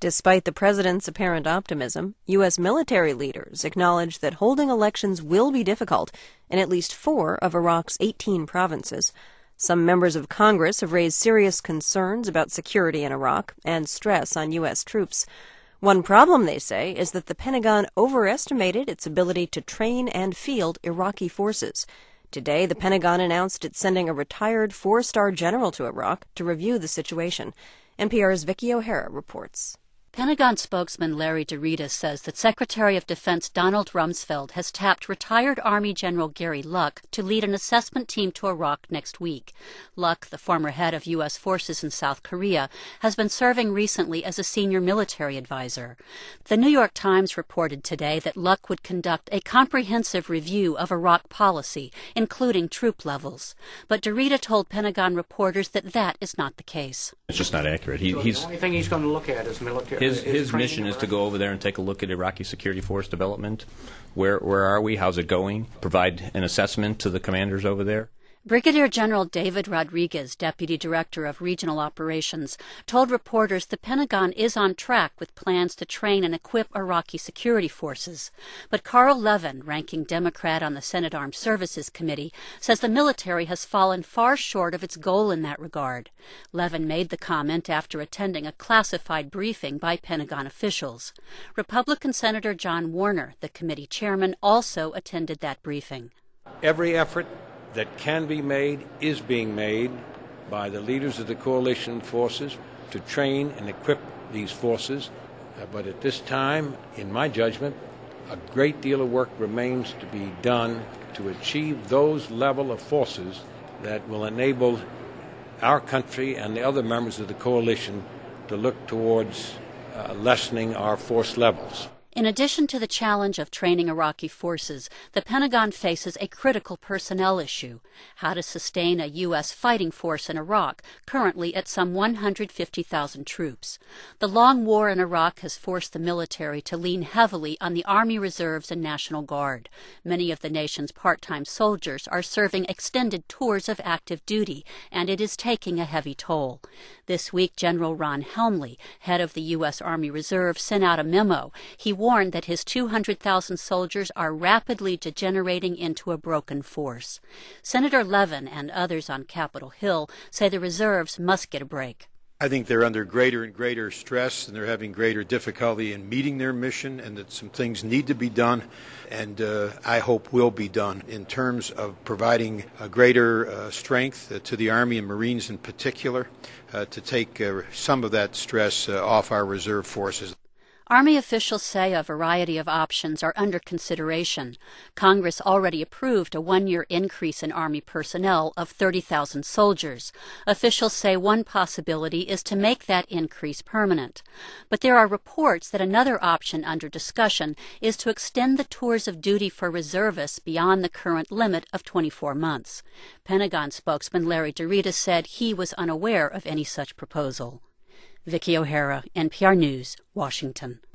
Despite the president's apparent optimism, U.S. military leaders acknowledge that holding elections will be difficult in at least 4 of Iraq's 18 provinces. Some members of Congress have raised serious concerns about security in Iraq and stress on U.S. troops. One problem, they say, is that the Pentagon overestimated its ability to train and field Iraqi forces. Today, the Pentagon announced it's sending a retired 4-star general to Iraq to review the situation. NPR's Vicky O'Hara reports. Pentagon spokesman Larry DeRita says that Secretary of Defense Donald Rumsfeld has tapped retired Army General Gary Luck to lead an assessment team to Iraq next week. Luck, the former head of U.S. forces in South Korea, has been serving recently as a senior military advisor. The New York Times reported today that Luck would conduct a comprehensive review of Iraq policy, including troop levels. But DeRita told Pentagon reporters that that is not the case. It's just not accurate. The only thing he's going to look at is military. His mission is to go over there and take a look at Iraqi security force development. Where are we? How's it going? Provide an assessment to the commanders over there. Brigadier General David Rodriguez, Deputy Director of Regional Operations, told reporters the Pentagon is on track with plans to train and equip Iraqi security forces. But Carl Levin, ranking Democrat on the Senate Armed Services Committee, says the military has fallen far short of its goal in that regard. Levin made the comment after attending a classified briefing by Pentagon officials. Republican Senator John Warner, the committee chairman, also attended that briefing. Every effort that can be made is being made by the leaders of the coalition forces to train and equip these forces. But at this time, in my judgment, a great deal of work remains to be done to achieve those level of forces that will enable our country and the other members of the coalition to look towards lessening our force levels. In addition to the challenge of training Iraqi forces, the Pentagon faces a critical personnel issue: how to sustain a U.S. fighting force in Iraq, currently at some 150,000 troops. The long war in Iraq has forced the military to lean heavily on the Army Reserves and National Guard. Many of the nation's part-time soldiers are serving extended tours of active duty, and it is taking a heavy toll. This week, General Ron Helmley, head of the U.S. Army Reserve, sent out a memo. He warned that his 200,000 soldiers are rapidly degenerating into a broken force. Senator Levin and others on Capitol Hill say the reserves must get a break. I think they're under greater and greater stress, and they're having greater difficulty in meeting their mission, and that some things need to be done, and I hope will be done in terms of providing a greater strength to the Army and Marines in particular to take some of that stress off our reserve forces. Army officials say a variety of options are under consideration. Congress already approved a 1-year increase in Army personnel of 30,000 soldiers. Officials say one possibility is to make that increase permanent. But there are reports that another option under discussion is to extend the tours of duty for reservists beyond the current limit of 24 months. Pentagon spokesman Larry DeRita said he was unaware of any such proposal. Vicky O'Hara, NPR News, Washington.